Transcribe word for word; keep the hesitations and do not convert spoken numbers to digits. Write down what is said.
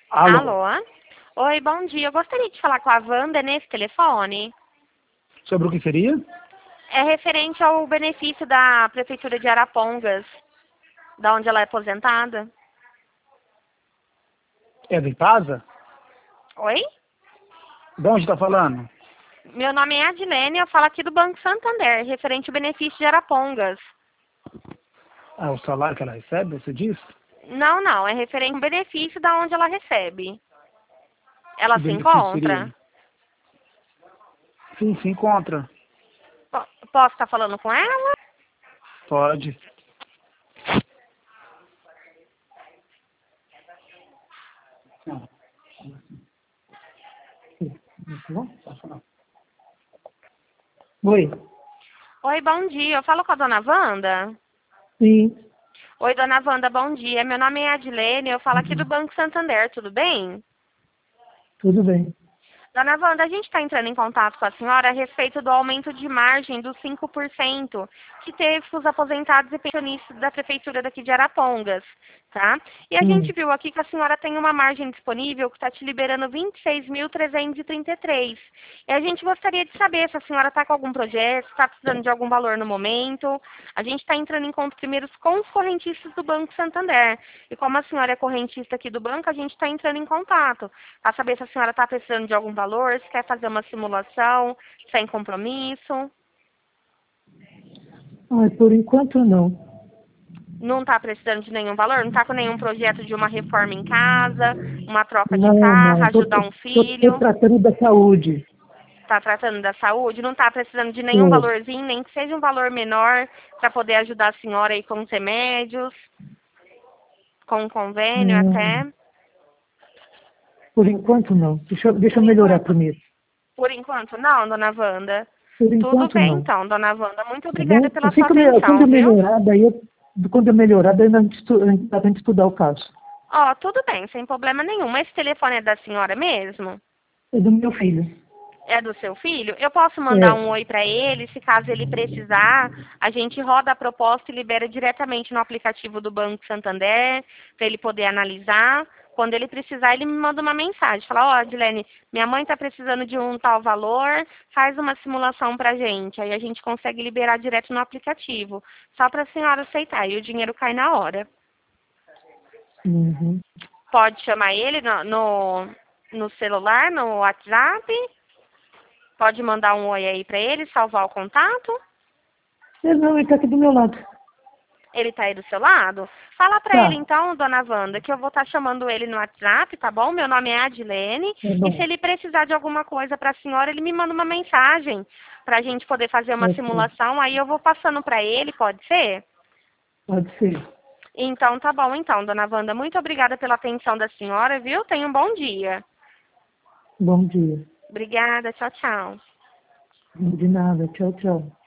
Alô? Alô? Oi, bom dia. Eu gostaria de falar com a Wanda nesse telefone. Sobre o que seria? É referente ao benefício da Prefeitura de Arapongas, da onde ela é aposentada. É da Ipasa? Oi? De onde está falando? Meu nome é Adilene, eu falo aqui do Banco Santander, referente ao benefício de Arapongas. Ah, o salário que ela recebe, você diz? Não, não, é referente ao benefício da onde ela recebe. Ela Que se benefício seria? encontra? Sim, se encontra. Po- Posso estar falando com ela? Pode. Oi. Oi, bom dia. Eu falo com a dona Wanda? Sim. Oi, dona Wanda, bom dia. Meu nome é Adilene, eu falo aqui do Banco Santander, tudo bem? Tudo bem. Dona Wanda, a gente está entrando em contato com a senhora a respeito do aumento de margem dos cinco por cento que teve com os aposentados e pensionistas da Prefeitura daqui de Arapongas, tá? E a gente Hum. viu aqui que a senhora tem uma margem disponível que está te liberando vinte e seis mil trezentos e trinta e três. E a gente gostaria de saber se a senhora está com algum projeto, está precisando de algum valor no momento. A gente está entrando em contato primeiro com os correntistas do Banco Santander. E como a senhora é correntista aqui do banco, a gente está entrando em contato para saber se a senhora está precisando de algum valor, se quer fazer uma simulação, sem compromisso. Ah, por enquanto não. Não está precisando de nenhum valor? Não está com nenhum projeto de uma reforma em casa, uma troca de Não, carro, não. ajudar um Estou filho? tratando da saúde. Está tratando da saúde? Não está precisando de nenhum Tô. valorzinho, nem que seja um valor menor para poder ajudar a senhora aí com os remédios, com um convênio Hum, até? por enquanto não. Deixa, eu- deixa eu Por melhorar enquanto, primeiro. por enquanto não, dona Wanda. Por Tudo enquanto bem não. então, dona Wanda. Muito Tá obrigada bom? pela Assim sua que eu, me- quando atenção, eu viu? melhorar, daí eu, quando eu melhorar, daí a gente estu- a gente dá pra gente estudar o caso. Ó, tudo bem, sem problema nenhum. Esse telefone é da senhora mesmo? É do meu filho. É do seu filho? Eu posso mandar É. um oi para ele, se caso ele precisar, a gente roda a proposta e libera diretamente no aplicativo do Banco Santander, para ele poder analisar. Quando ele precisar, ele me manda uma mensagem. Fala, ó, Adilene, minha mãe está precisando de um tal valor, faz uma simulação para a gente. Aí a gente consegue liberar direto no aplicativo. Só para a senhora aceitar, e o dinheiro cai na hora. Uhum. Pode chamar ele no, no, no celular, no WhatsApp. Pode mandar um oi aí para ele, salvar o contato. É, não, ele tá aqui do meu lado. Ele tá aí do seu lado? Fala para ele Tá. então, dona Wanda, que eu vou estar chamando ele no WhatsApp, tá bom? Meu nome é Adilene. Tá E se bom. ele precisar de alguma coisa para a senhora, ele me manda uma mensagem para a gente poder fazer uma Ok. simulação. Aí eu vou passando para ele, pode ser? Pode ser. Então tá bom então, dona Wanda. Muito obrigada pela atenção da senhora, viu? Tenha um bom dia. Bom dia. Obrigada, tchau, tchau. De nada. Tchau, tchau.